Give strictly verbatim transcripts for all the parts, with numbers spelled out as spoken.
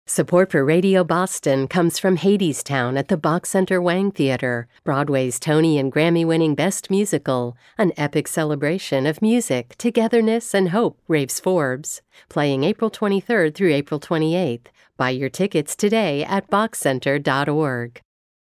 Support for Radio Boston comes from Hadestown at the Bach Center Wang Theater, Broadway's Tony and Grammy-winning Best Musical, an epic celebration of music, togetherness, and hope, raves Forbes. Playing April twenty-third through April twenty-eighth. Buy your tickets today at bach center dot org.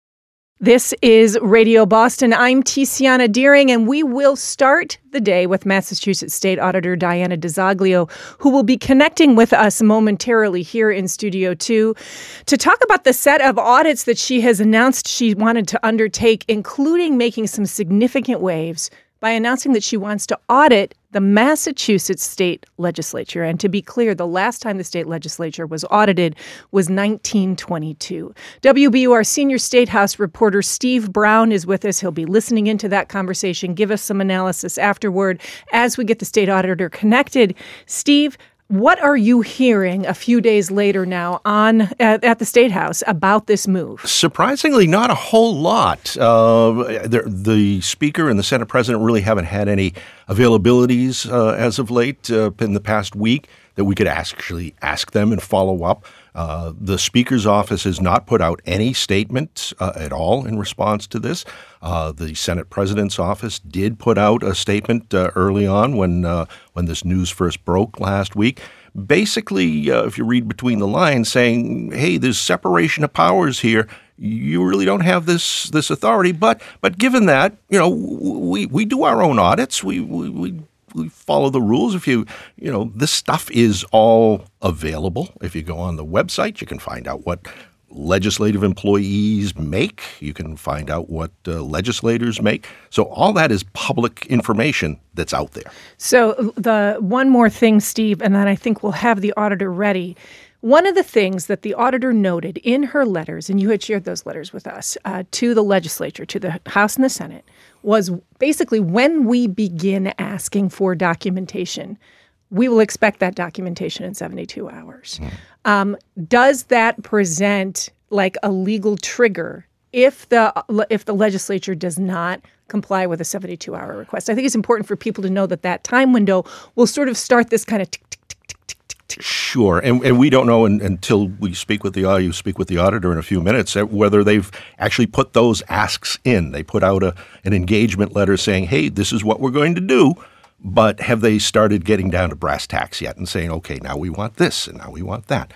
This is Radio Boston. I'm Tiziana Deering, and we will start the day with Massachusetts State Auditor Diana DiZoglio, who will be connecting with us momentarily here in Studio two to talk about the set of audits that she has announced she wanted to undertake, including making some significant waves by announcing that she wants to audit the Massachusetts State Legislature. And to be clear, the last time the state legislature was audited was nineteen twenty-two. W B U R senior State House reporter Steve Brown is with us. He'll be listening into that conversation, give us some analysis afterward as we get the state auditor connected. Steve, what are you hearing a few days later now on at, at the State House about this move? Surprisingly, not a whole lot. Uh, the, the Speaker and the Senate President really haven't had any availabilities uh, as of late uh, in the past week that we could actually ask them and follow up. Uh, the Speaker's office has not put out any statement uh, at all in response to this. Uh, the Senate President's office did put out a statement uh, early on when uh, when this news first broke last week. Basically, uh, if you read between the lines, saying, "Hey, there's separation of powers here. You really don't have this this authority." But but given that, you know, we we do our own audits. We we. we We follow the rules. If you, you know, this stuff is all available. If you go on the website, you can find out what legislative employees make. You can find out what uh, legislators make. So all that is public information that's out there. So the one more thing, Steve, and then I think we'll have the auditor ready. One of the things that the auditor noted in her letters, and you had shared those letters with us, uh, to the legislature, to the House and the Senate, was basically when we begin asking for documentation, we will expect that documentation in seventy-two hours. Mm. Um, does that present like a legal trigger if the if the legislature does not comply with a seventy-two hour request? I think it's important for people to know that that time window will sort of start this kind of tick, tick, tick, tick, tick, tick, tick. Sure, and and we don't know in, until we speak with the uh, you speak with the auditor in a few minutes whether they've actually put those asks in. They put out a an engagement letter saying, "Hey, this is what we're going to do," but have they started getting down to brass tacks yet and saying, "Okay, now we want this and now we want that"?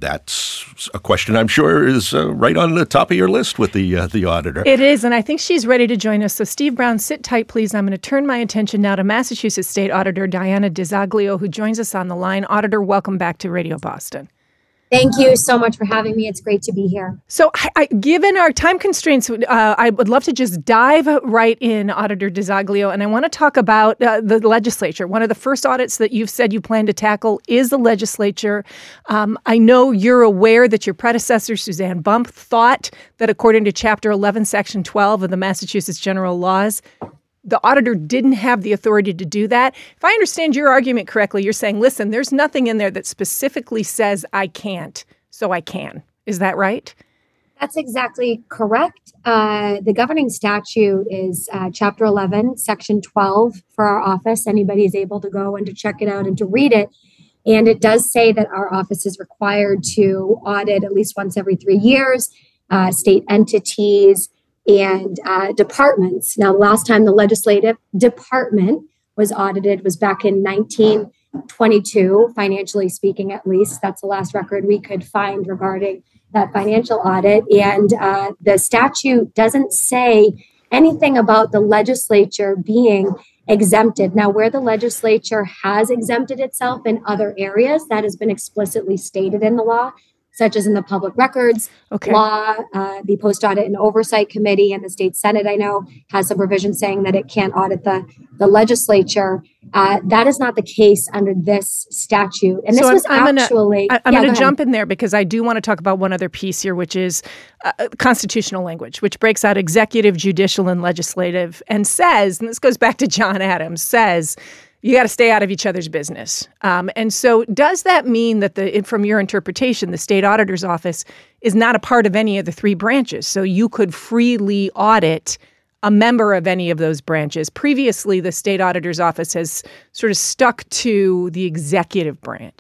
That's a question I'm sure is uh, right on the top of your list with the uh, the auditor. It is, and I think she's ready to join us. So Steve Brown, sit tight, please. I'm going to turn my attention now to Massachusetts State Auditor Diana DiZoglio, who joins us on the line. Auditor, welcome back to Radio Boston. Thank you so much for having me. It's great to be here. So I, I, given our time constraints, uh, I would love to just dive right in, Auditor DiZoglio, and I want to talk about uh, the legislature. One of the first audits that you've said you plan to tackle is the legislature. Um, I know you're aware that your predecessor, Suzanne Bump, thought that according to Chapter eleven, Section twelve of the Massachusetts General Laws, the auditor didn't have the authority to do that. If I understand your argument correctly, you're saying, listen, there's nothing in there that specifically says I can't, so I can. Is that right? That's exactly correct. Uh, the governing statute is uh, Chapter eleven, Section twelve for our office. Anybody is able to go and to check it out and to read it. And it does say that our office is required to audit at least once every three years, uh, state entities, and uh, departments. Now, the last time the legislative department was audited was back in nineteen twenty-two, financially speaking, at least. That's the last record we could find regarding that financial audit. And uh, the statute doesn't say anything about the legislature being exempted. Now, where the legislature has exempted itself in other areas, that has been explicitly stated in the law, such as in the public records okay. law, uh, the post-audit and oversight committee, and the state Senate, I know, has some provision saying that it can't audit the, the legislature. Uh, that is not the case under this statute. And this so was I'm, actually... I'm yeah, going to jump in there because I do want to talk about one other piece here, which is uh, constitutional language, which breaks out executive, judicial, and legislative, and says, and this goes back to John Adams, says, you got to stay out of each other's business. Um, and so does that mean that, the from your interpretation, the state auditor's office is not a part of any of the three branches? So you could freely audit a member of any of those branches. Previously, the state auditor's office has sort of stuck to the executive branch.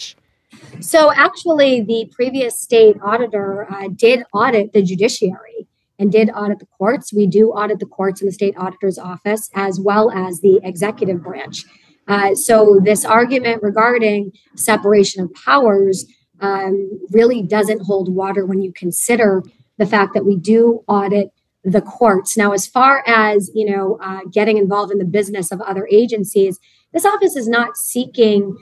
So actually, the previous state auditor uh, did audit the judiciary and did audit the courts. We do audit the courts in the state auditor's office as well as the executive branch. Uh, so this argument regarding separation of powers um, really doesn't hold water when you consider the fact that we do audit the courts. Now, as far as, you know, uh, getting involved in the business of other agencies, this office is not seeking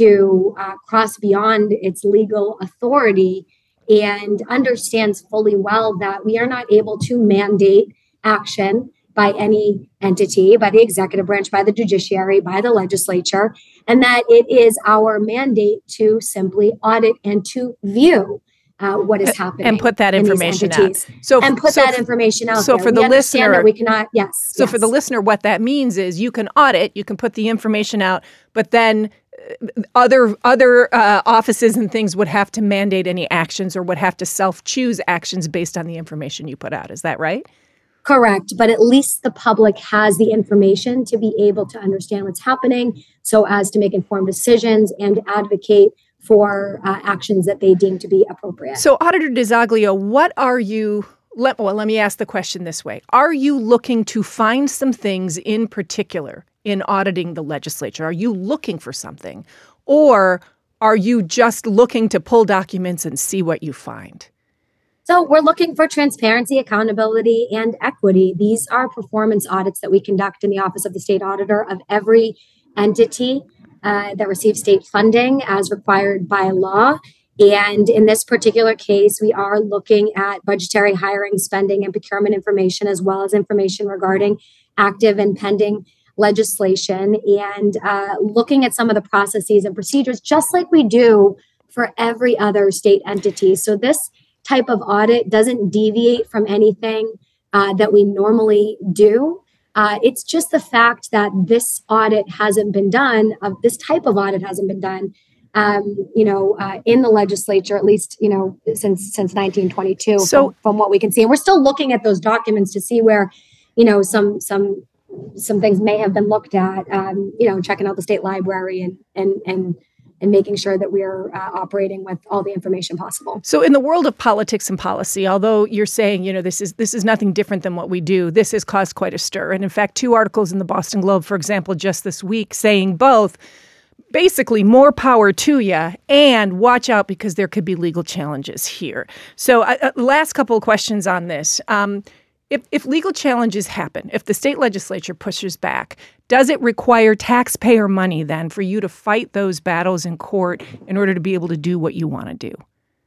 to uh, cross beyond its legal authority and understands fully well that we are not able to mandate action by any entity, by the executive branch, by the judiciary, by the legislature, and that it is our mandate to simply audit and to view uh, what is happening and put that information out. So and put so that information out. So there. for the we listener, that we cannot. Yes. So yes. for the listener, what that means is you can audit, you can put the information out, but then other other uh, offices and things would have to mandate any actions or would have to self-choose actions based on the information you put out. Is that right? Correct. But at least the public has the information to be able to understand what's happening so as to make informed decisions and advocate for uh, actions that they deem to be appropriate. So Auditor DiZoglio, what are you, let, well, let me ask the question this way. Are you looking to find some things in particular in auditing the legislature? Are you looking for something? Or are you just looking to pull documents and see what you find? So we're looking for transparency, accountability, and equity. These are performance audits that we conduct in the Office of the State Auditor of every entity uh, that receives state funding as required by law. And in this particular case, we are looking at budgetary hiring, spending, and procurement information, as well as information regarding active and pending legislation, and uh, looking at some of the processes and procedures, just like we do for every other state entity. So this type of audit doesn't deviate from anything uh, that we normally do. Uh, it's just the fact that this audit hasn't been done, of this type of audit hasn't been done, um, you know, uh, in the legislature, at least, you know, since since nineteen twenty-two, so, from, from what we can see. And we're still looking at those documents to see where, you know, some some some things may have been looked at, um, you know, checking out the state library and and and and making sure that we're uh, operating with all the information possible. So in the world of politics and policy, although you're saying, you know, this is this is nothing different than what we do, this has caused quite a stir. And in fact, two articles in the Boston Globe, for example, just this week saying both, basically more power to you and watch out because there could be legal challenges here. So uh, last couple of questions on this. Um, If, if legal challenges happen, if the state legislature pushes back, does it require taxpayer money then for you to fight those battles in court in order to be able to do what you want to do?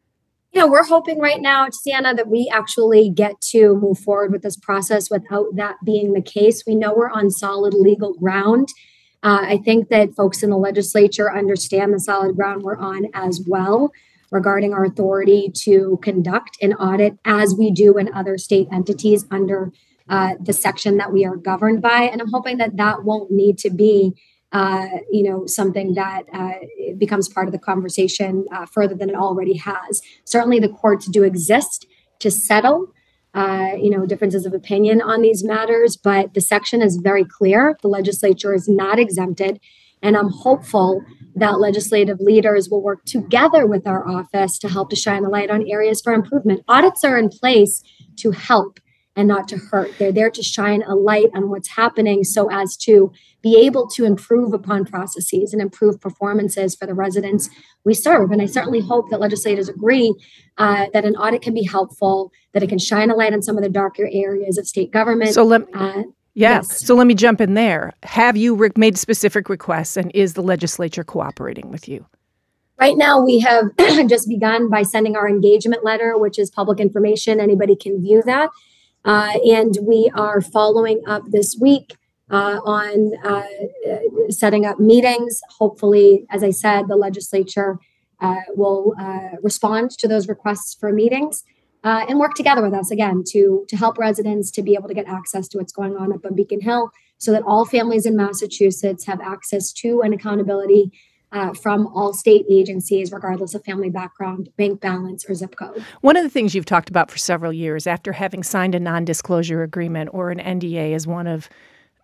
You know, we're hoping right now, Sienna, that we actually get to move forward with this process without that being the case. We know we're on solid legal ground. Uh, I think that folks in the legislature understand the solid ground we're on as well, regarding our authority to conduct an audit as we do in other state entities under uh, the section that we are governed by. And I'm hoping that that won't need to be, uh, you know, something that uh, becomes part of the conversation uh, further than it already has. Certainly the courts do exist to settle, uh, you know, differences of opinion on these matters, but the section is very clear. The legislature is not exempted. And I'm hopeful that legislative leaders will work together with our office to help to shine a light on areas for improvement. Audits are in place to help and not to hurt. They're there to shine a light on what's happening so as to be able to improve upon processes and improve performances for the residents we serve. And I certainly hope that legislators agree uh, that an audit can be helpful, that it can shine a light on some of the darker areas of state government. So let uh, Yeah. Yes. So let me jump in there. Have you re- made specific requests, and is the legislature cooperating with you? Right now, we have just begun by sending our engagement letter, which is public information. Anybody can view that. Uh, and we are following up this week uh, on uh, setting up meetings. Hopefully, as I said, the legislature uh, will uh, respond to those requests for meetings. Uh, and work together with us, again, to, to help residents to be able to get access to what's going on up on Beacon Hill so that all families in Massachusetts have access to and accountability uh, from all state agencies, regardless of family background, bank balance, or zip code. One of the things you've talked about for several years, after having signed a non-disclosure agreement or an N D A as one of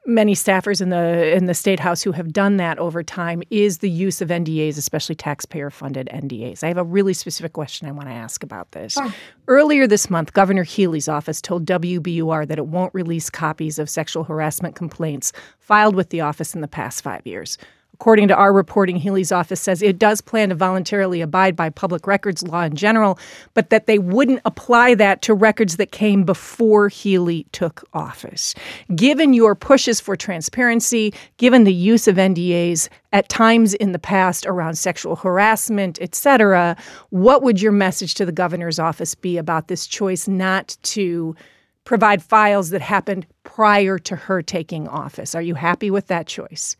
many staffers in the in the State House who have done that over time is the use of N D As, especially taxpayer-funded N D As. I have a really specific question I want to ask about this. Sure. Earlier this month, Governor Healey's office told W B U R that it won't release copies of sexual harassment complaints filed with the office in the past five years. According to our reporting, Healey's office says it does plan to voluntarily abide by public records law in general, but that they wouldn't apply that to records that came before Healey took office. Given your pushes for transparency, given the use of N D As at times in the past around sexual harassment, et cetera, what would your message to the governor's office be about this choice not to provide files that happened prior to her taking office? Are you happy with that choice?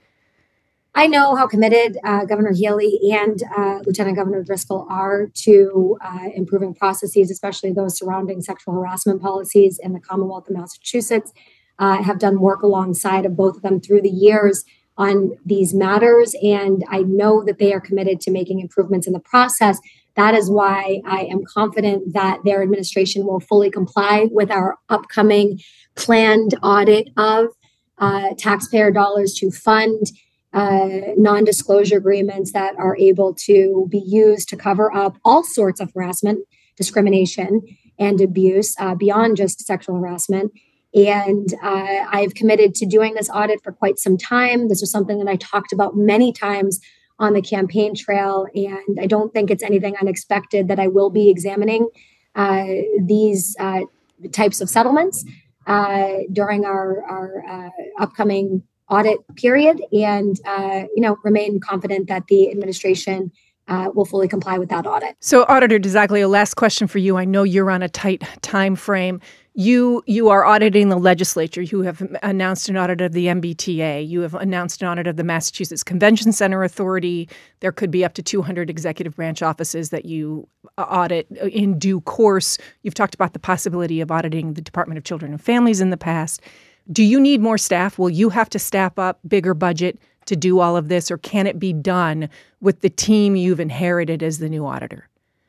I know how committed uh, Governor Healey and uh, Lieutenant Governor Driscoll are to uh, improving processes, especially those surrounding sexual harassment policies in the Commonwealth of Massachusetts. Uh, have done work alongside of both of them through the years on these matters, and I know that they are committed to making improvements in the process. That is why I am confident that their administration will fully comply with our upcoming planned audit of uh, taxpayer dollars to fund Uh, non-disclosure agreements that are able to be used to cover up all sorts of harassment, discrimination, and abuse uh, beyond just sexual harassment. And uh, I've committed to doing this audit for quite some time. This was something that I talked about many times on the campaign trail, and I don't think it's anything unexpected that I will be examining uh, these uh, types of settlements uh, during our, our uh, upcoming audit period, and uh, you know, remain confident that the administration uh, will fully comply with that audit. So, Auditor DiZoglio, last question for you. I know you're on a tight time frame. You you are auditing the legislature. You have announced an audit of the M B T A. You have announced an audit of the Massachusetts Convention Center Authority. There could be up to two hundred executive branch offices that you audit in due course. You've talked about the possibility of auditing the Department of Children and Families in the past. Do you need more staff? Will you have to staff up, bigger budget to do all of this, or can it be done with the team you've inherited as the new auditor?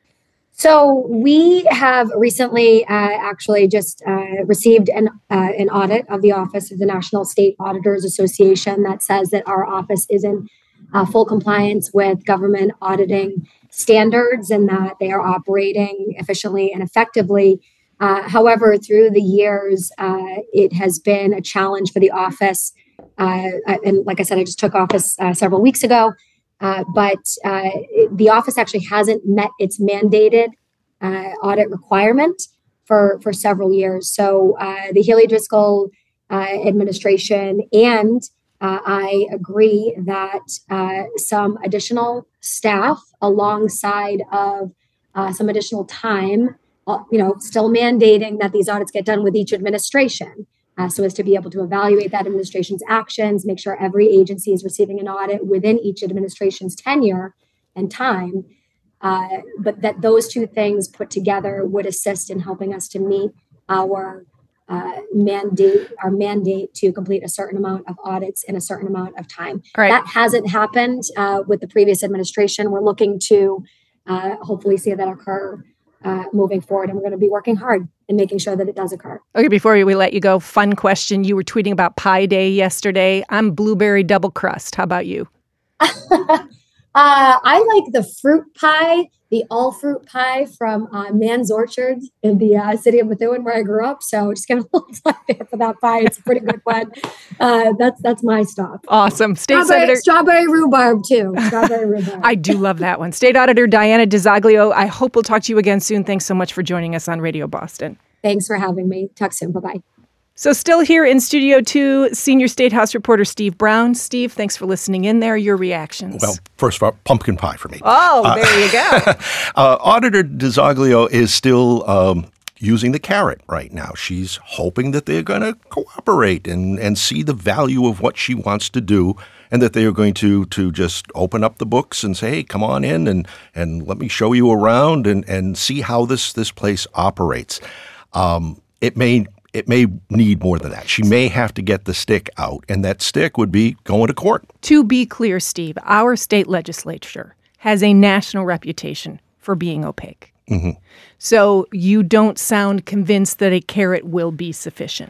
So we have recently uh, actually just uh, received an uh, an audit of the Office of the National State Auditors Association that says that our office is in uh, full compliance with government auditing standards and that they are operating efficiently and effectively. Uh, however, through the years, uh, it has been a challenge for the office. Uh, and like I said, I just took office uh, several weeks ago, uh, but uh, the office actually hasn't met its mandated uh, audit requirement for, for several years. So uh, the Healey Driscoll uh, administration and uh, I agree that uh, some additional staff alongside of uh, some additional time, you know, still mandating that these audits get done with each administration uh, so as to be able to evaluate that administration's actions, make sure every agency is receiving an audit within each administration's tenure and time. Uh, but that those two things put together would assist in helping us to meet our uh, mandate, our mandate to complete a certain amount of audits in a certain amount of time. Right. That hasn't happened uh, with the previous administration. We're looking to uh, hopefully see that occur Uh, moving forward, and we're going to be working hard in making sure that it does occur. Okay, before we let you go, fun question. You were tweeting about Pie Day yesterday. I'm blueberry double crust. How about you? uh, I like the fruit pie, the all fruit pie from uh, Man's Orchard in the uh, city of Methuen, where I grew up. So just give a little plug there for that pie. It's a pretty good one. Uh, that's that's my stop. Awesome. State strawberry, Senator strawberry rhubarb too. Strawberry rhubarb. I do love that one. State Auditor Diana DiZoglio. I hope we'll talk to you again soon. Thanks so much for joining us on Radio Boston. Thanks for having me. Talk soon. Bye bye. So still here in Studio two, Senior State House reporter Steve Brown. Steve, thanks for listening in there. Your reactions. Well, first of all, pumpkin pie for me. Oh, uh, there you go. uh, Auditor DiZoglio is still um, using the carrot right now. She's hoping that they're going to cooperate and, and see the value of what she wants to do, and that they are going to to just open up the books and say, hey, come on in and, and let me show you around and, and see how this, this place operates. Um, it may... It may need more than that. She may have to get the stick out, and that stick would be going to court. To be clear, Steve, our state legislature has a national reputation for being opaque. Mm-hmm. So you don't sound convinced that a carrot will be sufficient.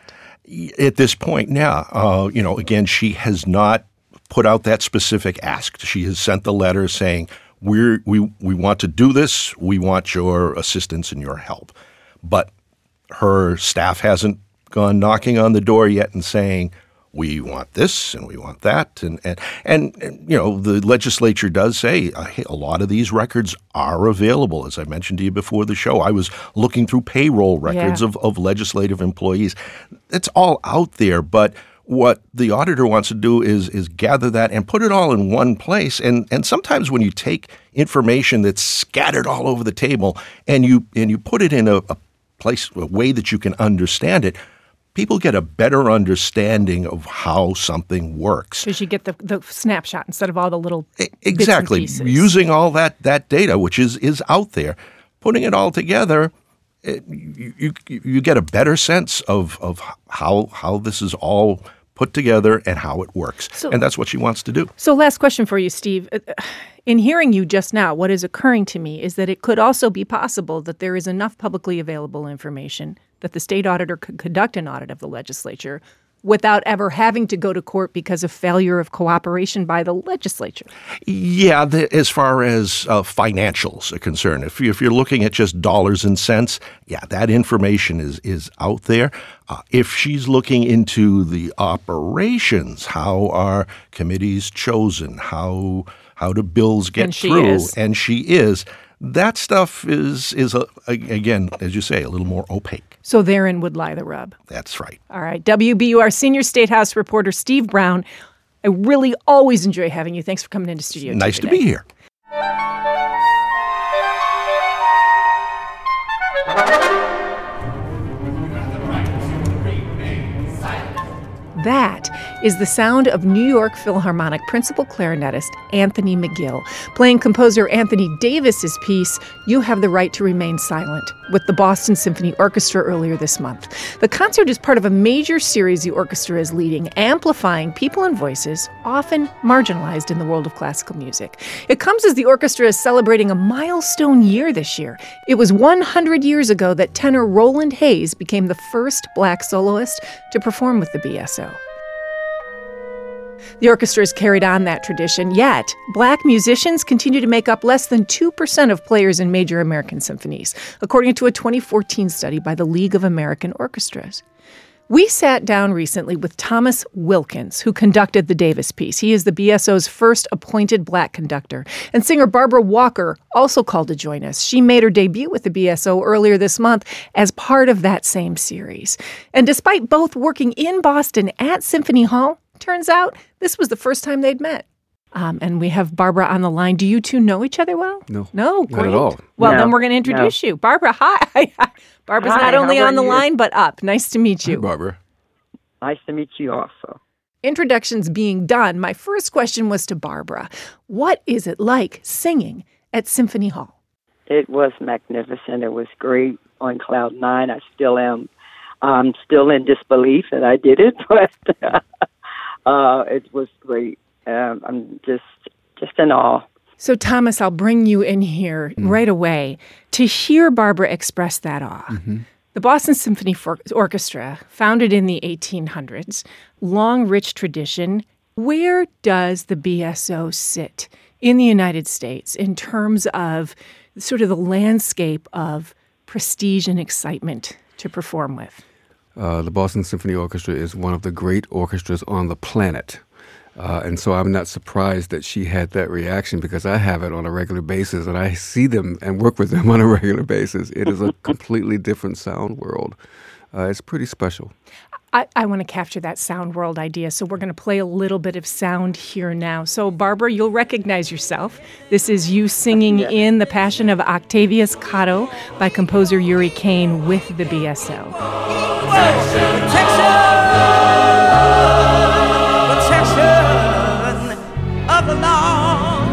At this point now, uh, you know, again, she has not put out that specific ask. She has sent the letter saying, We're, we we want to do this. We want your assistance and your help. But her staff hasn't gone knocking on the door yet and saying, we want this and we want that. And, and, and, and you know, the legislature does say uh, hey, a lot of these records are available. As I mentioned to you before the show, I was looking through payroll records yeah. of, of legislative employees. It's all out there, but what the auditor wants to do is is gather that and put it all in one place. And and sometimes when you take information that's scattered all over the table and you and you put it in a, a place, a way that you can understand it, people get a better understanding of how something works. Because you get the, the snapshot instead of all the little exactly bits and pieces. Using all that that data, which is is out there, putting it all together. It, you, you you get a better sense of of how how this is all put together and how it works. So, and that's what she wants to do. So last question for you, Steve. In hearing you just now, what is occurring to me is that it could also be possible that there is enough publicly available information that the state auditor could conduct an audit of the legislature without ever having to go to court because of failure of cooperation by the legislature. Yeah, the, as far as uh, financials are concerned, if, you, if you're looking at just dollars and cents, yeah, that information is is out there. Uh, if she's looking into the operations, how are committees chosen, how how do bills get and she through, is. and she is, that stuff is, is a, again, as you say, a little more opaque. So therein would lie the rub. That's right. All right. W B U R senior State House reporter Steve Brown. I really always enjoy having you. Thanks for coming into studio. Nice today. to be here. That is the sound of New York Philharmonic principal clarinetist Anthony McGill playing composer Anthony Davis's piece, You Have the Right to Remain Silent, with the Boston Symphony Orchestra earlier this month. The concert is part of a major series the orchestra is leading, amplifying people and voices often marginalized in the world of classical music. It comes as the orchestra is celebrating a milestone year this year. It was one hundred years ago that tenor Roland Hayes became the first black soloist to perform with the B S O. The orchestra has carried on that tradition, yet black musicians continue to make up less than two percent of players in major American symphonies, according to a twenty fourteen study by the League of American Orchestras. We sat down recently with Thomas Wilkins, who conducted the Davis piece. He is the B S O's first appointed black conductor. And singer Barbara Walker also called to join us. She made her debut with the B S O earlier this month as part of that same series. And despite both working in Boston at Symphony Hall, turns out this was the first time they'd met. Um, and we have Barbara on the line. Do you two know each other well? No. No? Not Great. at all. Well, No, then we're going to introduce no. you. Barbara, hi. Barbara's Hi, not only how are on the you? line, but up. Nice to meet you. Hi, Barbara. Nice to meet you also. Introductions being done, my first question was to Barbara. What is it like singing at Symphony Hall? It was magnificent. It was great on cloud nine. I still am. I'm still in disbelief that I did it, but uh, it was great. Um, I'm just just in awe. So, Thomas, I'll bring you in here mm. right away to hear Barbara express that awe. Mm-hmm. The Boston Symphony For- Orchestra, founded in the eighteen hundreds, long, rich tradition. Where does the B S O sit in the United States in terms of sort of the landscape of prestige and excitement to perform with? Uh, the Boston Symphony Orchestra is one of the great orchestras on the planet. Uh, and so I'm not surprised that she had that reaction because I have it on a regular basis and I see them and work with them on a regular basis. It is a completely different sound world. Uh, it's pretty special. I, I want to capture that sound world idea, so we're going to play a little bit of sound here now. So, Barbara, you'll recognize yourself. This is you singing yes. in The Passion of Octavius Cotto by composer Yuri Kane with the B S O. Of the law,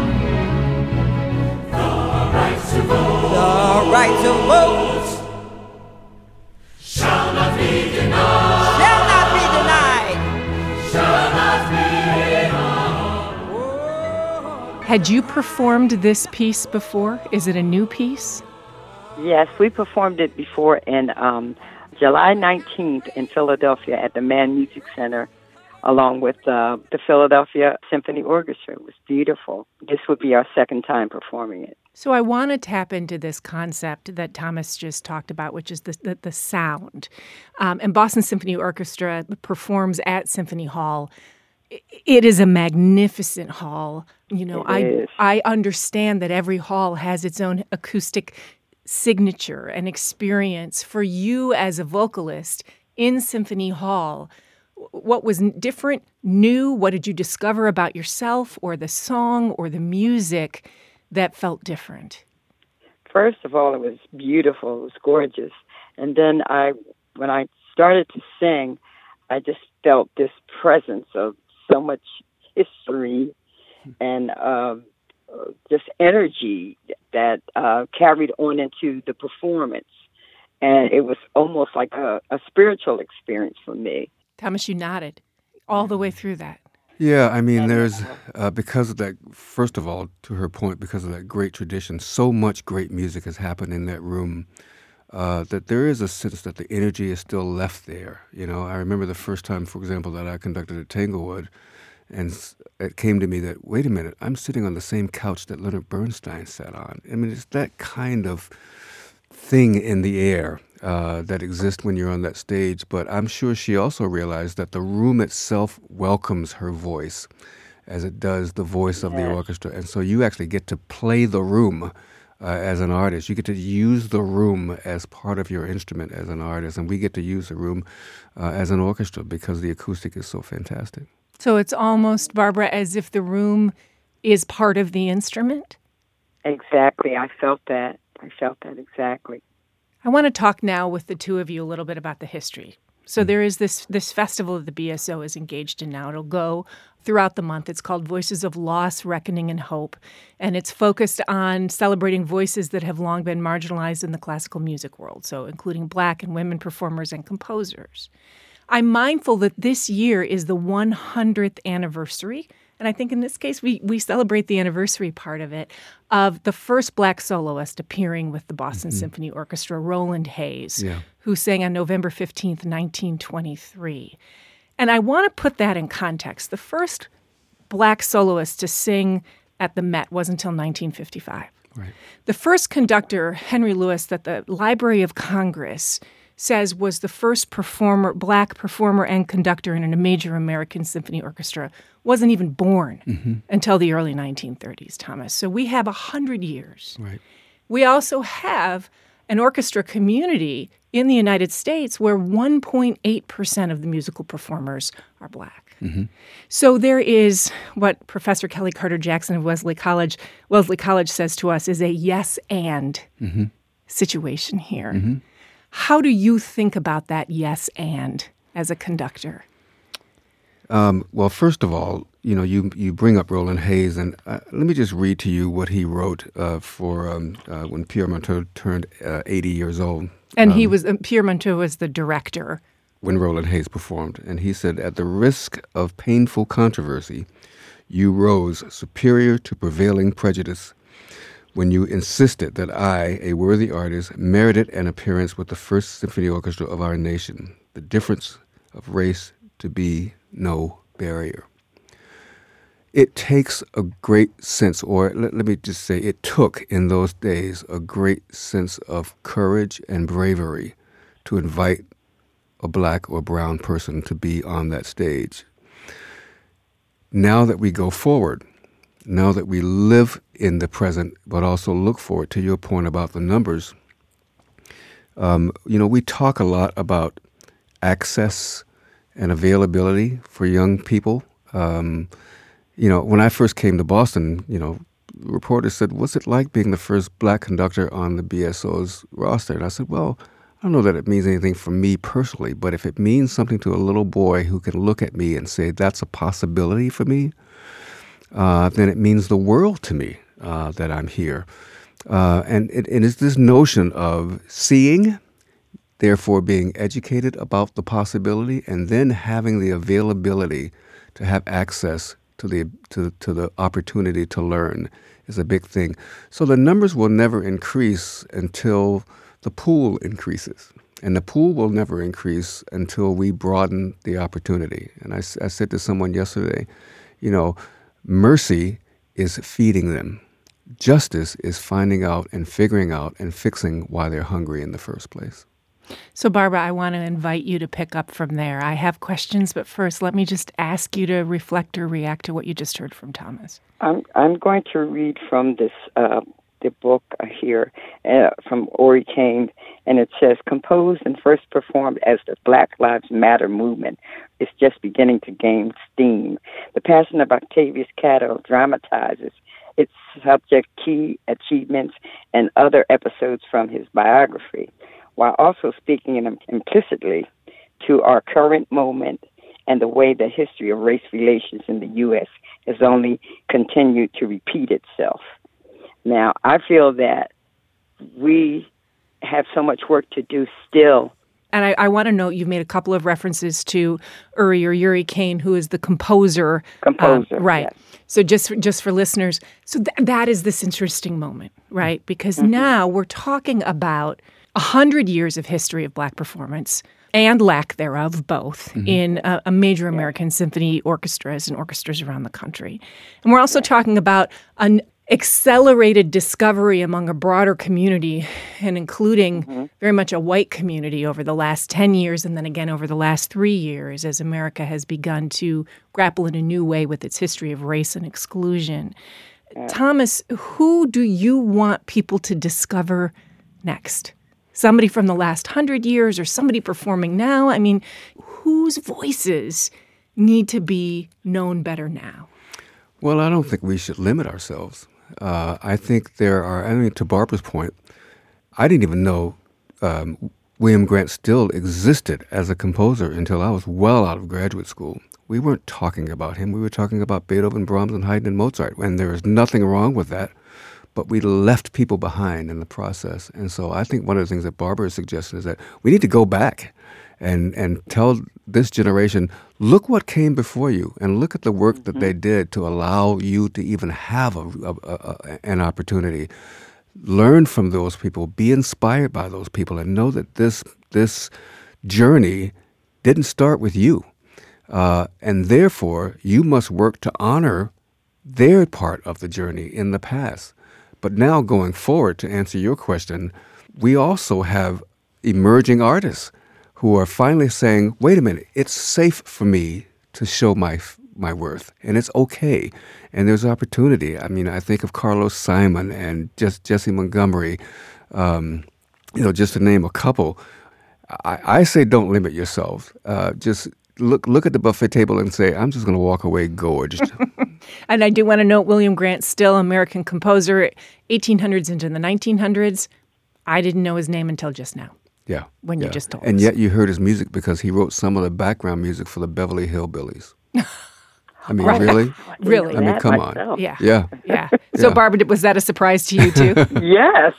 the right to vote, the right to vote shall not be denied, shall not be denied, shall not be denied. Had you performed this piece before? Is it a new piece? Yes, we performed it before in um, July nineteenth in Philadelphia at the Mann Music Center, along with uh, the Philadelphia Symphony Orchestra. It was beautiful. This would be our second time performing it. So I want to tap into this concept that Thomas just talked about, which is the the, the sound. Um, and Boston Symphony Orchestra performs at Symphony Hall. It is a magnificent hall. You know, It I is. I understand that every hall has its own acoustic signature and experience. For you as a vocalist in Symphony Hall, what was different, new? What did you discover about yourself or the song or the music that felt different? First of all, it was beautiful. It was gorgeous. And then I, when I started to sing, I just felt this presence of so much history and um, just energy that uh, carried on into the performance. And it was almost like a, a spiritual experience for me. Thomas, you nodded all the way through that. Yeah, I mean, there's, uh, because of that, first of all, to her point, because of that great tradition, so much great music has happened in that room uh, that there is a sense that the energy is still left there. You know, I remember the first time, for example, that I conducted at Tanglewood, and it came to me that, wait a minute, I'm sitting on the same couch that Leonard Bernstein sat on. I mean, it's that kind of thing in the air uh, that exists when you're on that stage. But I'm sure she also realized that the room itself welcomes her voice as it does the voice of the orchestra. And so you actually get to play the room uh, as an artist. You get to use the room as part of your instrument as an artist. And we get to use the room uh, as an orchestra because the acoustic is so fantastic. So it's almost, Barbara, as if the room is part of the instrument? Exactly. I felt that. I felt that exactly. I want to talk now with the two of you a little bit about the history. So there is this this festival that the B S O is engaged in now. It'll go throughout the month. It's called Voices of Loss, Reckoning, and Hope. And it's focused on celebrating voices that have long been marginalized in the classical music world, so including Black and women performers and composers. I'm mindful that this year is the one hundredth anniversary, and I think in this case we we celebrate the anniversary part of it, of the first Black soloist appearing with the Boston mm-hmm. Symphony Orchestra, Roland Hayes, yeah. who sang on November fifteenth, nineteen twenty-three. And I want to put that in context. The first Black soloist to sing at the Met wasn't until nineteen fifty-five. Right. The first conductor, Henry Lewis, that the Library of Congress says was the first performer, Black performer and conductor in a major American symphony orchestra, wasn't even born mm-hmm. until the early nineteen thirties, Thomas. So we have one hundred years. Right. We also have an orchestra community in the United States where one point eight percent of the musical performers are Black. Mm-hmm. So there is what Professor Kelly Carter Jackson of Wesley College, Wellesley College says to us is a yes and mm-hmm. situation here. Mm-hmm. How do you think about that yes and as a conductor? Um, well, first of all, you know, you you bring up Roland Hayes, and uh, let me just read to you what he wrote uh, for um, uh, when Pierre Monteux turned uh, eighty years old. And um, he was uh, Pierre Monteux was the director when Roland Hayes performed, and he said, "At the risk of painful controversy, you rose superior to prevailing prejudice when you insisted that I, a worthy artist, merited an appearance with the First Symphony Orchestra of our nation, the difference of race to be no barrier." It takes a great sense, or let, let me just say, it took in those days a great sense of courage and bravery to invite a Black or brown person to be on that stage. Now that we go forward, now that we live in the present, but also look forward, to your point about the numbers, um, you know, we talk a lot about access and availability for young people. Um, you know, when I first came to Boston, you know, reporters said, "What's it like being the first Black conductor on the B S O's roster?" And I said, well, I don't know that it means anything for me personally, but if it means something to a little boy who can look at me and say, that's a possibility for me, Uh, then it means the world to me uh, that I'm here. Uh, and it, it is this notion of seeing, therefore being educated about the possibility, and then having the availability to have access to the to, to the opportunity to learn is a big thing. So the numbers will never increase until the pool increases. And the pool will never increase until we broaden the opportunity. And I, I said to someone yesterday, you know, mercy is feeding them. Justice is finding out and figuring out and fixing why they're hungry in the first place. So, Barbara, I want to invite you to pick up from there. I have questions, but first, let me just ask you to reflect or react to what you just heard from Thomas. I'm I'm going to read from this uh, the book here uh, from Ori Kane, and it says, composed and first performed as the Black Lives Matter movement is just beginning to gain steam. The Passion of Octavius Catto dramatizes its subject, key achievements, and other episodes from his biography, while also speaking implicitly to our current moment and the way the history of race relations in the U S has only continued to repeat itself. Now, I feel that we have so much work to do still. And I, I want to note you've made a couple of references to Uri or Uri Kane, who is the composer. Composer, um, right. Yes. So just for, just for listeners, so th- that is this interesting moment, right? Because mm-hmm. now we're talking about a hundred years of history of Black performance and lack thereof, both, mm-hmm. in a, a major American yeah. symphony orchestras and orchestras around the country. And we're also yeah. talking about an accelerated discovery among a broader community, and including mm-hmm. very much a white community over the last ten years and then again over the last three years as America has begun to grapple in a new way with its history of race and exclusion. Yeah. Thomas, who do you want people to discover next? Somebody from the last hundred years or somebody performing now? I mean, whose voices need to be known better now? Well, I don't think we should limit ourselves. Uh, I think there are, I mean, to Barbara's point, I didn't even know um, William Grant Still existed as a composer until I was well out of graduate school. We weren't talking about him. We were talking about Beethoven, Brahms, and Haydn and Mozart, and there is nothing wrong with that. But we left people behind in the process. And so I think one of the things that Barbara is suggesting is that we need to go back and and tell this generation, look what came before you, and look at the work mm-hmm. that they did to allow you to even have a, a, a, an opportunity. Learn from those people, be inspired by those people, and know that this this journey didn't start with you. Uh, and therefore, you must work to honor their part of the journey in the past. But now going forward, to answer your question, we also have emerging artists who are finally saying, wait a minute, it's safe for me to show my my worth, and it's okay. And there's opportunity. I mean, I think of Carlos Simon and just Jesse Montgomery, um, you know, just to name a couple. I, I say don't limit yourself. Uh, just look look at the buffet table and say, I'm just going to walk away gorged. And I do want to note William Grant Still, American composer, eighteen hundreds into the nineteen hundreds. I didn't know his name until just now. Yeah. When yeah. you just told and us. And yet you heard his music because he wrote some of the background music for the Beverly Hillbillies. I mean, right. really? Really? I mean, come myself. on. Yeah. Yeah. Yeah. So, yeah. Barbara, was that a surprise to you, too? Yes.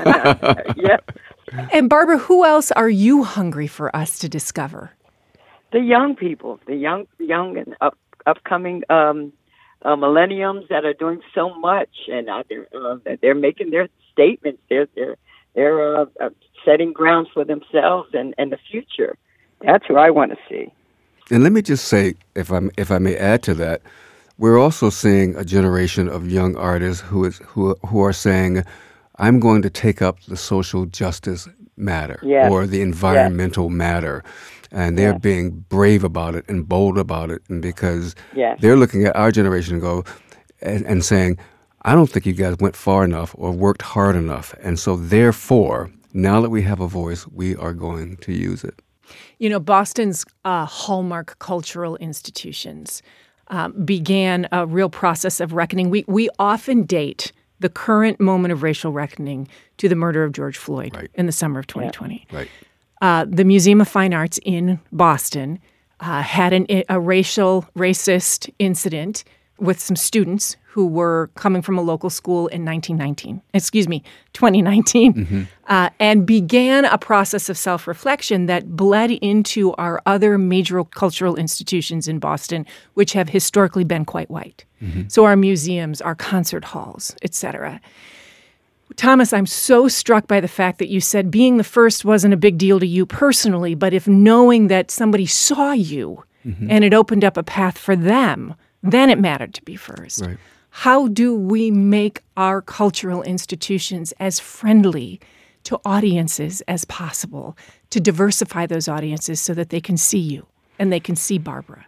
Yes. And, Barbara, who else are you hungry for us to discover? The young people, the young, young and up, upcoming um, uh, millenniums that are doing so much, and uh, they're uh, they're making their statements. They're they're they're uh, uh, setting grounds for themselves and, and the future. That's who I want to see. And let me just say, if I if I may add to that, we're also seeing a generation of young artists who is who who are saying, I'm going to take up the social justice matter yes. or the environmental yes. matter. And they're yes. being brave about it and bold about it. And because yes. they're looking at our generation and go and, and saying, I don't think you guys went far enough or worked hard enough. And so therefore, now that we have a voice, we are going to use it. You know, Boston's uh, hallmark cultural institutions um, began a real process of reckoning. We we often date the current moment of racial reckoning to the murder of George Floyd right. in the summer of twenty twenty. Yeah. Right. Uh, the Museum of Fine Arts in Boston uh, had an, a racial, racist incident with some students who were coming from a local school in nineteen nineteen, excuse me, twenty nineteen, mm-hmm. uh, and began a process of self-reflection that bled into our other major cultural institutions in Boston, which have historically been quite white. Mm-hmm. So our museums, our concert halls, et cetera. Thomas, I'm so struck by the fact that you said being the first wasn't a big deal to you personally, but if knowing that somebody saw you mm-hmm. and it opened up a path for them, then it mattered to be first. Right. How do we make our cultural institutions as friendly to audiences as possible, to diversify those audiences so that they can see you and they can see Barbara?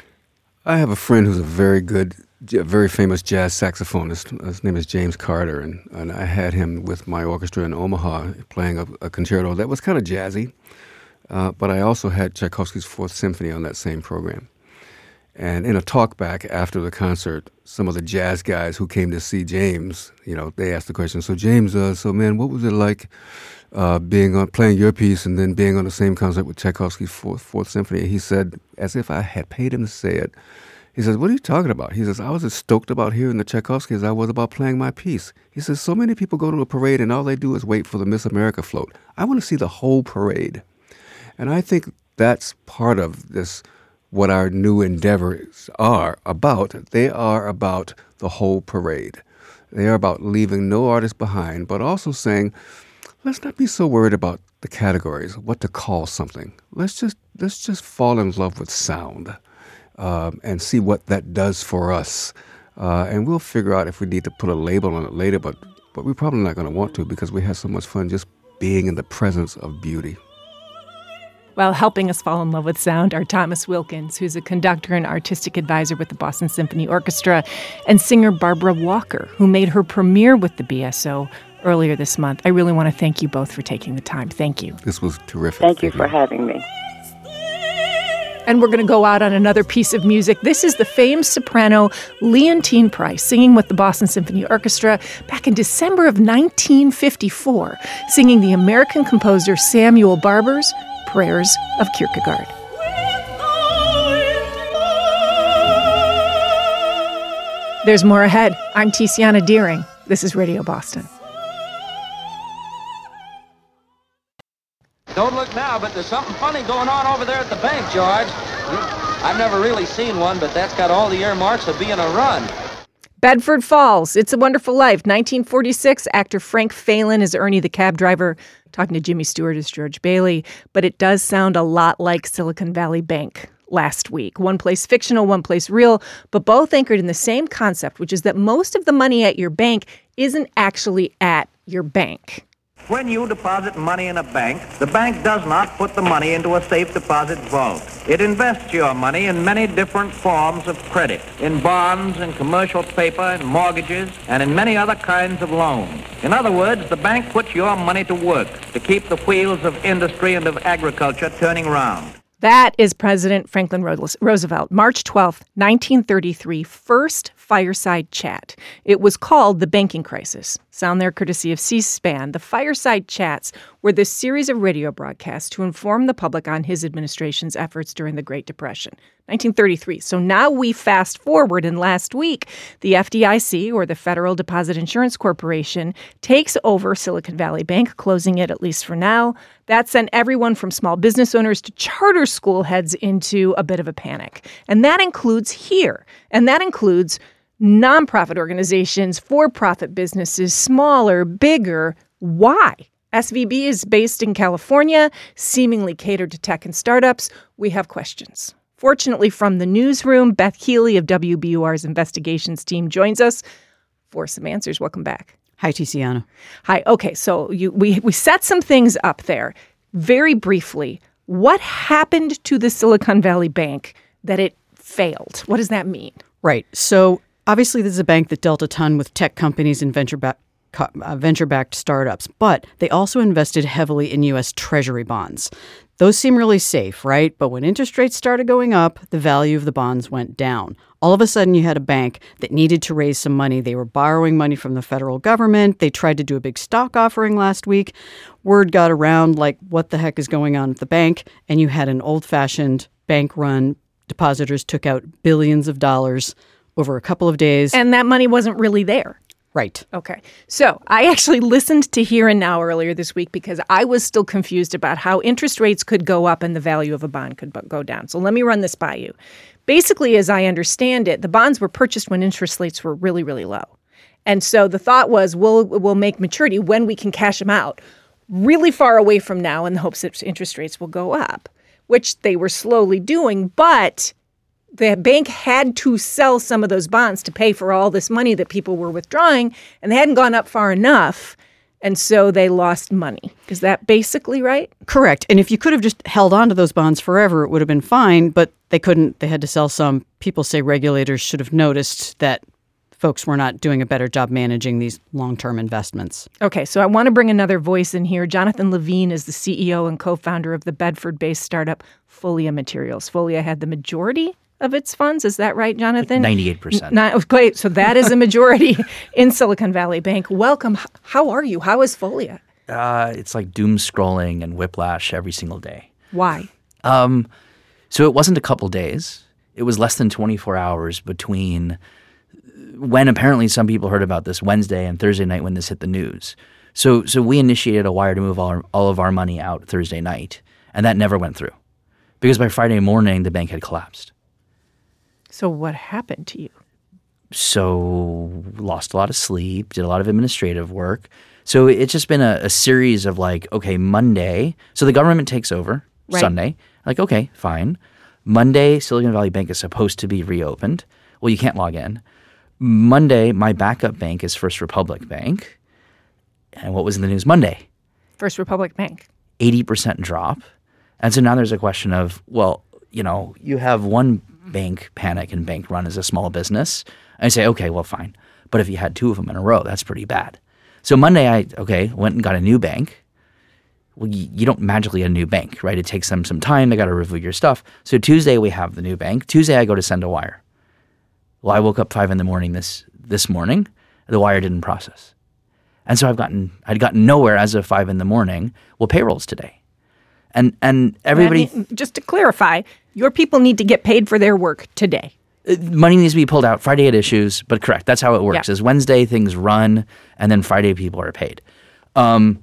I have a friend who's a very good, very famous jazz saxophonist. His name is James Carter, and, and I had him with my orchestra in Omaha playing a, a concerto that was kind of jazzy, uh, but I also had Tchaikovsky's Fourth Symphony on that same program. And in a talk back after the concert, some of the jazz guys who came to see James, you know, they asked the question, so James, uh, so man, what was it like uh, being on playing your piece and then being on the same concert with Tchaikovsky's Fourth, Fourth Symphony? He said, as if I had paid him to say it, he says, what are you talking about? He says, I was as stoked about hearing the Tchaikovsky as I was about playing my piece. He says, so many people go to a parade and all they do is wait for the Miss America float. I want to see the whole parade. And I think that's part of this, what our new endeavors are about. They are about the whole parade. They are about leaving no artist behind, but also saying, let's not be so worried about the categories, what to call something. Let's just let's just fall in love with sound um, and see what that does for us. Uh, and we'll figure out if we need to put a label on it later, but, but we're probably not going to want to because we have so much fun just being in the presence of beauty. Well, helping us fall in love with sound are Thomas Wilkins, who's a conductor and artistic advisor with the Boston Symphony Orchestra, and singer Barbara Walker, who made her premiere with the B S O earlier this month. I really want to thank you both for taking the time. Thank you. This was terrific. Thank, thank you for you. having me. And we're going to go out on another piece of music. This is the famed soprano Leontine Price singing with the Boston Symphony Orchestra back in December of nineteen fifty-four, singing the American composer Samuel Barber's Prayers of Kierkegaard. There's more ahead. I'm Tiziana Deering. This is Radio Boston. Don't look now, but there's something funny going on over there at the bank, George. I've never really seen one, but that's got all the earmarks of being a run. Bedford Falls, It's a Wonderful Life, nineteen forty-six. Actor Frank Phelan is Ernie the cab driver, talking to Jimmy Stewart as George Bailey. But it does sound a lot like Silicon Valley Bank last week. One place fictional, one place real, but both anchored in the same concept, which is that most of the money at your bank isn't actually at your bank. When you deposit money in a bank, the bank does not put the money into a safe deposit vault. It invests your money in many different forms of credit, in bonds, in commercial paper, in mortgages, and in many other kinds of loans. In other words, the bank puts your money to work to keep the wheels of industry and of agriculture turning round. That is President Franklin Roosevelt, March twelfth, nineteen thirty-three, first fireside chat. It was called the Banking Crisis. Sound there courtesy of C-SPAN. The fireside chats were this series of radio broadcasts to inform the public on his administration's efforts during the Great Depression. nineteen thirty-three. So now we fast forward, and last week, the F D I C, or the Federal Deposit Insurance Corporation, takes over Silicon Valley Bank, closing it at least for now. That sent everyone from small business owners to charter school heads into a bit of a panic. And that includes here. And that includes nonprofit organizations, for-profit businesses, smaller, bigger. Why? S V B is based in California, seemingly catered to tech and startups. We have questions. Fortunately, from the newsroom, Beth Healy of W B U R's investigations team joins us for some answers. Welcome back. Hi, Tiziana. Hi. Okay, so you, we, we set some things up there. Very briefly, what happened to the Silicon Valley Bank that it failed? What does that mean? Right. So obviously, this is a bank that dealt a ton with tech companies and venture-backed uh, venture-backed startups, but they also invested heavily in U S Treasury bonds. Those seem really safe, right? But when interest rates started going up, the value of the bonds went down. All of a sudden, you had a bank that needed to raise some money. They were borrowing money from the federal government. They tried to do a big stock offering last week. Word got around, like, what the heck is going on at the bank? And you had an old-fashioned bank run. Depositors took out billions of dollars over a couple of days. And that money wasn't really there. Right. Okay. So I actually listened to Here and Now earlier this week because I was still confused about how interest rates could go up and the value of a bond could go down. So let me run this by you. Basically, as I understand it, the bonds were purchased when interest rates were really, really low. And so the thought was, we'll, we'll make maturity when we can cash them out really far away from now in the hopes that interest rates will go up, which they were slowly doing. But the bank had to sell some of those bonds to pay for all this money that people were withdrawing, and they hadn't gone up far enough. And so they lost money. Is that basically right? Correct. And if you could have just held on to those bonds forever, it would have been fine, but they couldn't. They had to sell some. People say regulators should have noticed that folks were not doing a better job managing these long-term investments. Okay, so I want to bring another voice in here. Jonathan Levine is the C E O and co-founder of the Bedford-based startup Folia Materials. Folia had the majority of its funds. Is that right, Jonathan? ninety-eight percent. N- great. So that is a majority in Silicon Valley Bank. Welcome. How are you? How is Folia? Uh, it's like doom scrolling and whiplash every single day. Why? Um, so it wasn't a couple days. It was less than twenty-four hours between when apparently some people heard about this Wednesday and Thursday night when this hit the news. So so we initiated a wire to move all, our, all of our money out Thursday night, and that never went through because by Friday morning, the bank had collapsed. So what happened to you? So lost a lot of sleep, did a lot of administrative work. So it's just been a, a series of like, okay, Monday. So the government takes over Right. Sunday. Like, okay, fine. Monday, Silicon Valley Bank is supposed to be reopened. Well, you can't log in. Monday, my backup bank is First Republic Bank. And what was in the news Monday? First Republic Bank. eighty percent drop. And so now there's a question of, well, you know, you have one bank panic and bank run as a small business. And I say, okay, well, fine. But if you had two of them in a row, that's pretty bad. So Monday, I, okay, went and got a new bank. Well, you, you don't magically get a new bank, right? It takes them some time. They got to review your stuff. So Tuesday, we have the new bank. Tuesday, I go to send a wire. Well, I woke up five in the morning this this morning. The wire didn't process. And so I've gotten, I'd gotten nowhere as of five in the morning. Well, payroll's today. And and everybody... That mean, just to clarify, your people need to get paid for their work today. Money needs to be pulled out. Friday it issues, but correct. That's how it works. Yeah. Is Wednesday things run, and then Friday people are paid. Um,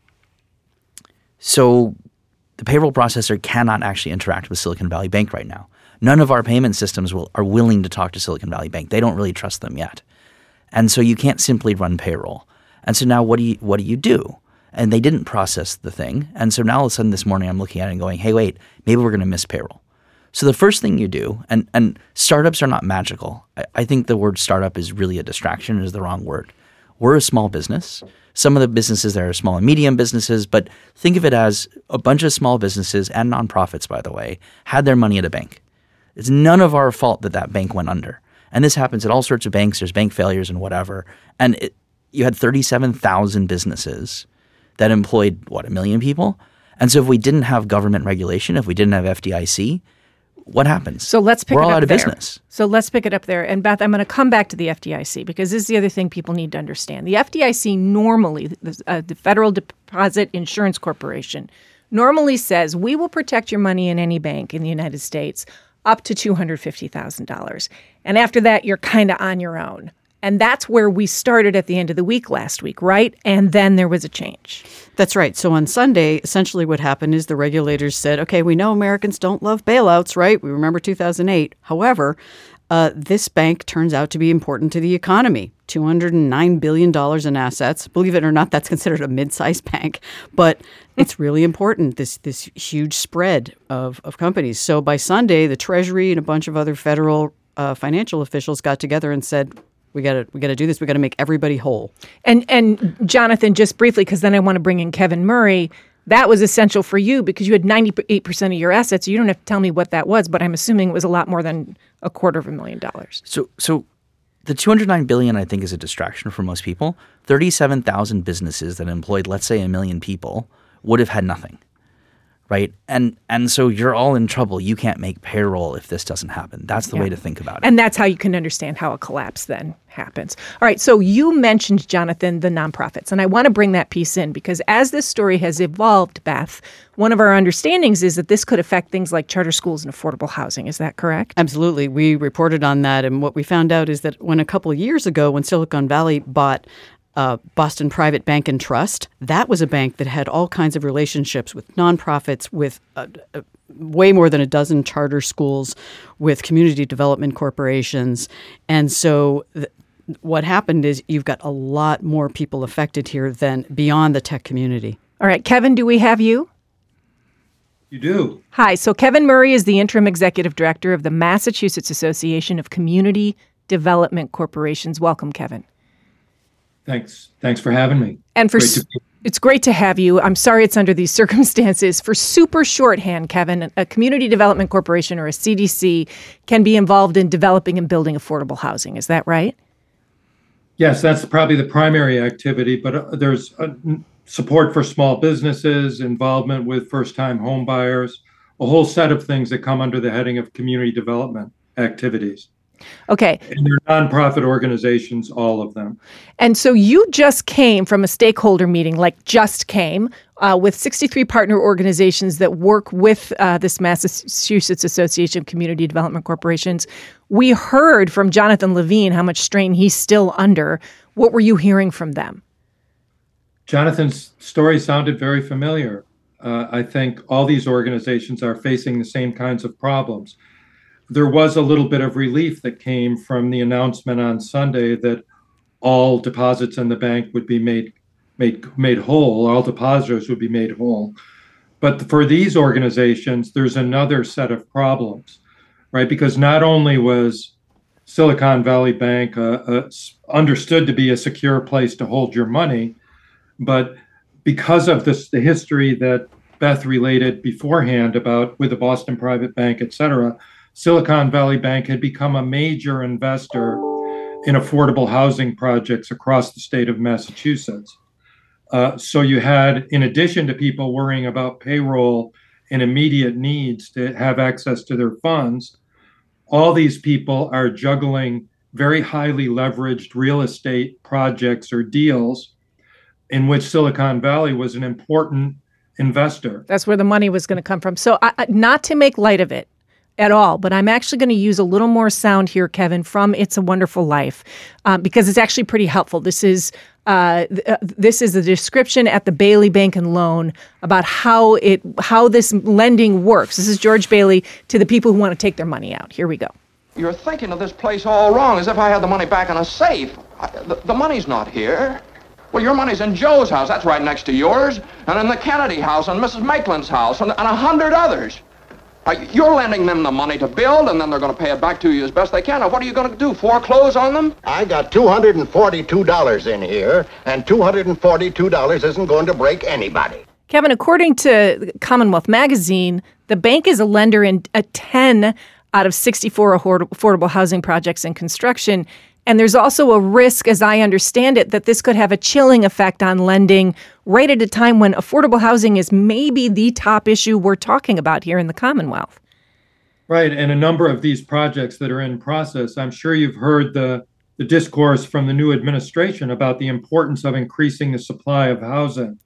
so the payroll processor cannot actually interact with Silicon Valley Bank right now. None of our payment systems will, are willing to talk to Silicon Valley Bank. They don't really trust them yet. And so you can't simply run payroll. And so now what do you what do you do? And they didn't process the thing. And so now all of a sudden this morning I'm looking at it and going, hey, wait, maybe we're going to miss payroll. So the first thing you do, and, and startups are not magical. I, I think the word startup is really a distraction, is the wrong word. We're a small business. Some of the businesses there are small and medium businesses, but think of it as a bunch of small businesses and nonprofits, by the way, had their money at a bank. It's none of our fault that that bank went under. And this happens at all sorts of banks. There's bank failures and whatever. And it, you had thirty-seven thousand businesses that employed, what, a million people? And so if we didn't have government regulation, if we didn't have F D I C, what happens? So let's pick We're it all up out of there. business. So let's pick it up there. And Beth, I'm going to come back to the F D I C because this is the other thing people need to understand. The F D I C normally, the, uh, the Federal Deposit Insurance Corporation, normally says we will protect your money in any bank in the United States up to two hundred fifty thousand dollars. And after that, you're kind of on your own. And that's where we started at the end of the week last week, right? And then there was a change. That's right. So on Sunday, essentially what happened is the regulators said, okay, we know Americans don't love bailouts, right? We remember two thousand eight. However, uh, this bank turns out to be important to the economy. two hundred nine billion dollars in assets. Believe it or not, that's considered a mid-sized bank. But it's really important, this this huge spread of, of companies. So by Sunday, the Treasury and a bunch of other federal uh, financial officials got together and said, We got to we got to do this. We got to make everybody whole. And and Jonathan, just briefly, because then I want to bring in Kevin Murray. That was essential for you because you had ninety-eight percent of your assets. You don't have to tell me what that was, but I'm assuming it was a lot more than a quarter of a million dollars. So so the two hundred nine billion dollars I think is a distraction for most people. thirty-seven thousand businesses that employed, let's say, a million people would have had nothing. Right. And and so you're all in trouble. You can't make payroll if this doesn't happen. That's the Yeah. way to think about it. And that's how you can understand how a collapse then happens. All right. So you mentioned, Jonathan, the nonprofits. And I want to bring that piece in because as this story has evolved, Beth, one of our understandings is that this could affect things like charter schools and affordable housing. Is that correct? Absolutely. We reported on that. And what we found out is that when a couple of years ago, when Silicon Valley bought Uh, Boston Private Bank and Trust, that was a bank that had all kinds of relationships with nonprofits, with uh, uh, way more than a dozen charter schools, with community development corporations. And so th- what happened is you've got a lot more people affected here than beyond the tech community. All right, Kevin, do we have you? You do. Hi. So Kevin Murray is the interim executive director of the Massachusetts Association of Community Development Corporations. Welcome, Kevin. Thanks. Thanks for having me. And for Great to be- It's great to have you. I'm sorry it's under these circumstances. For super shorthand, Kevin, a community development corporation or a C D C can be involved in developing and building affordable housing. Is that right? Yes, that's probably the primary activity, but uh, there's uh, support for small businesses, involvement with first-time home buyers, a whole set of things that come under the heading of community development activities. Okay. And they're nonprofit organizations, all of them. And so you just came from a stakeholder meeting, like just came, uh, with sixty-three partner organizations that work with uh, this Massachusetts Association of Community Development Corporations. We heard from Jonathan Levine how much strain he's still under. What were you hearing from them? Jonathan's story sounded very familiar. Uh, I think all these organizations are facing the same kinds of problems. There was a little bit of relief that came from the announcement on Sunday that all deposits in the bank would be made made made whole, all depositors would be made whole. But for these organizations, there's another set of problems, right? Because not only was Silicon Valley Bank uh, uh, understood to be a secure place to hold your money, but because of this, the history that Beth related beforehand about with the Boston Private Bank, et cetera, Silicon Valley Bank had become a major investor in affordable housing projects across the state of Massachusetts. Uh, so you had, in addition to people worrying about payroll and immediate needs to have access to their funds, all these people are juggling very highly leveraged real estate projects or deals in which Silicon Valley was an important investor. That's where the money was going to come from. So I, not to make light of it at all, but I'm actually going to use a little more sound here, Kevin, from It's a Wonderful Life, um, because it's actually pretty helpful. This is uh, th- uh, this is a description at the Bailey Bank and Loan about how it how this lending works. This is George Bailey to the people who want to take their money out. Here we go. You're thinking of this place all wrong, as if I had the money back in a safe. I, the, the money's not here. Well, your money's in Joe's house. That's right next to yours. And in the Kennedy house, and Missus Maitland's house, and, and a hundred others. Uh, you're lending them the money to build, and then they're going to pay it back to you as best they can. Now, what are you going to do, foreclose on them? I got two hundred forty-two dollars in here, and two hundred forty-two dollars isn't going to break anybody. Kevin, according to Commonwealth Magazine, the bank is a lender in a ten out of sixty-four affordable housing projects in construction. And there's also a risk, as I understand it, that this could have a chilling effect on lending right at a time when affordable housing is maybe the top issue we're talking about here in the Commonwealth. Right. And a number of these projects that are in process, I'm sure you've heard the, the discourse from the new administration about the importance of increasing the supply of housing.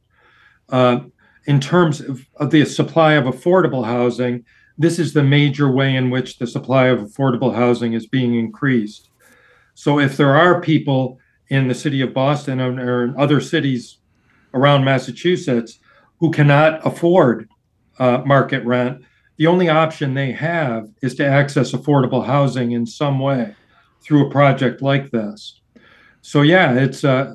Uh, in terms of, of the supply of affordable housing, this is the major way in which the supply of affordable housing is being increased. So if there are people in the city of Boston or in other cities around Massachusetts who cannot afford uh, market rent, the only option they have is to access affordable housing in some way through a project like this. So yeah, it's uh,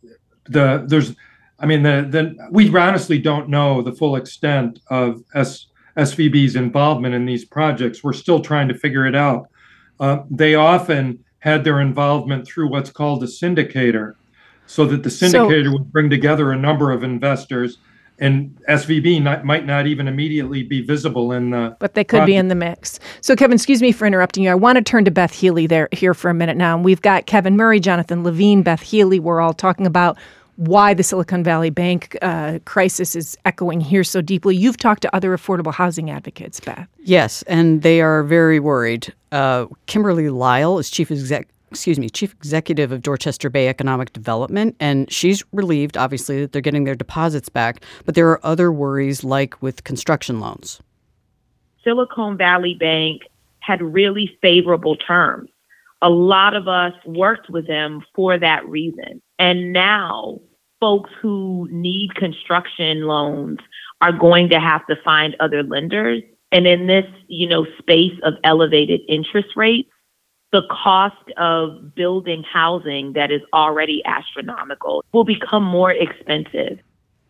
the there's, I mean, the the we honestly don't know the full extent of S, SVB's involvement in these projects. We're still trying to figure it out. Uh, they often had their involvement through what's called a syndicator, so that the syndicator so, would bring together a number of investors, and S V B not, might not even immediately be visible in the But they could project. be in the mix. So Kevin, excuse me for interrupting you. I want to turn to Beth Healy there here for a minute now. And we've got Kevin Murray, Jonathan Levine, Beth Healy. We're all talking about why the Silicon Valley Bank uh, crisis is echoing here so deeply. You've talked to other affordable housing advocates, Beth. Yes, and they are very worried. Uh, Kimberly Lyle is chief exec, excuse me, chief executive of Dorchester Bay Economic Development, and she's relieved, obviously, that they're getting their deposits back. But there are other worries, like with construction loans. Silicon Valley Bank had really favorable terms. A lot of us worked with them for that reason. And now folks who need construction loans are going to have to find other lenders. And in this, you know, space of elevated interest rates, the cost of building housing that is already astronomical will become more expensive.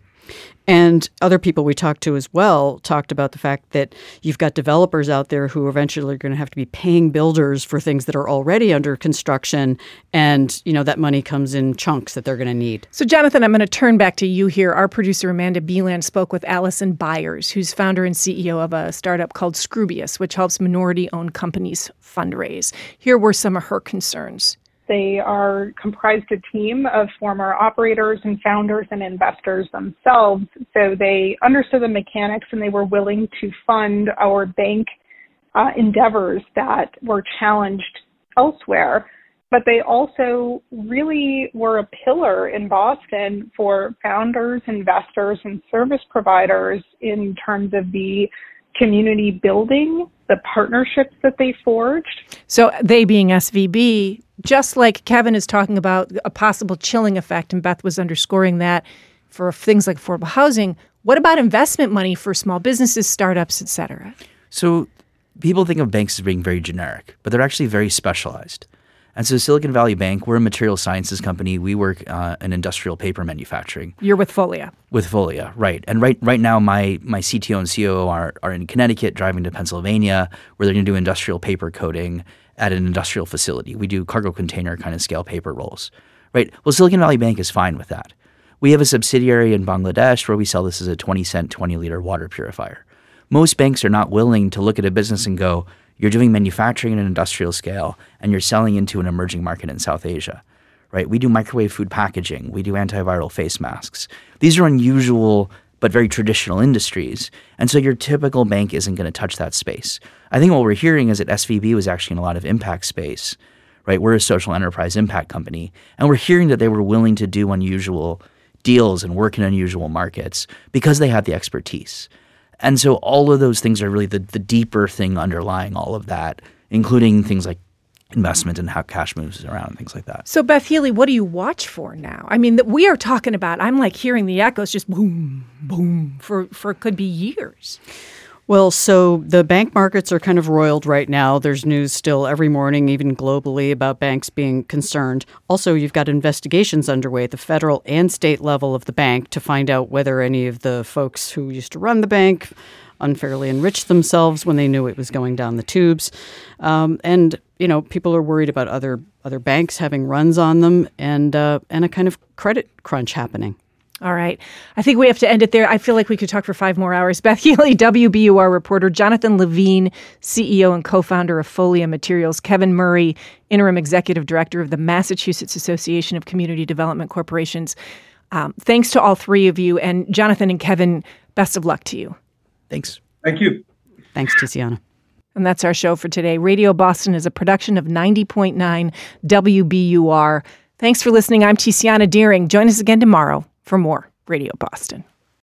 And other people we talked to as well talked about the fact that you've got developers out there who eventually are going to have to be paying builders for things that are already under construction. And, you know, that money comes in chunks that they're going to need. So, Jonathan, I'm going to turn back to you here. Our producer, Amanda Beeland, spoke with Allison Byers, who's founder and C E O of a startup called Scroobius, which helps minority-owned companies fundraise. Here were some of her concerns. They are comprised a team of former operators and founders and investors themselves. So they understood the mechanics and they were willing to fund our bank uh, endeavors that were challenged elsewhere. But they also really were a pillar in Boston for founders, investors, and service providers in terms of the community building, the partnerships that they forged. So they being S V B, just like Kevin is talking about a possible chilling effect, and Beth was underscoring that for things like affordable housing, what about investment money for small businesses, startups, et cetera? So people think of banks as being very generic, but they're actually very specialized. And so Silicon Valley Bank, we're a material sciences company. We work uh, in industrial paper manufacturing. You're with Folia. With Folia, right. And right right now, my my C T O and C O O are, are in Connecticut, driving to Pennsylvania, where they're going to do industrial paper coating at an industrial facility. We do cargo container kind of scale paper rolls, right? Well, Silicon Valley Bank is fine with that. We have a subsidiary in Bangladesh where we sell this as a twenty cent, twenty liter water purifier. Most banks are not willing to look at a business and go, you're doing manufacturing at an industrial scale and you're selling into an emerging market in South Asia, right? We do microwave food packaging. We do antiviral face masks. These are unusual but very traditional industries. And so your typical bank isn't going to touch that space. I think what we're hearing is that S V B was actually in a lot of impact space, right? We're a social enterprise impact company. And we're hearing that they were willing to do unusual deals and work in unusual markets because they had the expertise. And so all of those things are really the, the deeper thing underlying all of that, including things like investment and how cash moves around and things like that. So Beth Healy, what do you watch for now? I mean, we are talking about, I'm like hearing the echoes just boom, boom for, for could be years. Well, so the bank markets are kind of roiled right now. There's news still every morning, even globally, about banks being concerned. Also, you've got investigations underway at the federal and state level of the bank to find out whether any of the folks who used to run the bank unfairly enriched themselves when they knew it was going down the tubes. Um, and, you know, people are worried about other other banks having runs on them and uh, and a kind of credit crunch happening. All right. I think we have to end it there. I feel like we could talk for five more hours. Beth Healy, W B U R reporter, Jonathan Levine, C E O and co-founder of Folia Materials, Kevin Murray, interim executive director of the Massachusetts Association of Community Development Corporations. Um, thanks to all three of you. And Jonathan and Kevin, best of luck to you. Thanks. Thank you. Thanks, Tiziana. And that's our show for today. Radio Boston is a production of ninety point nine W B U R. Thanks for listening. I'm Tiziana Deering. Join us again tomorrow for more Radio Boston.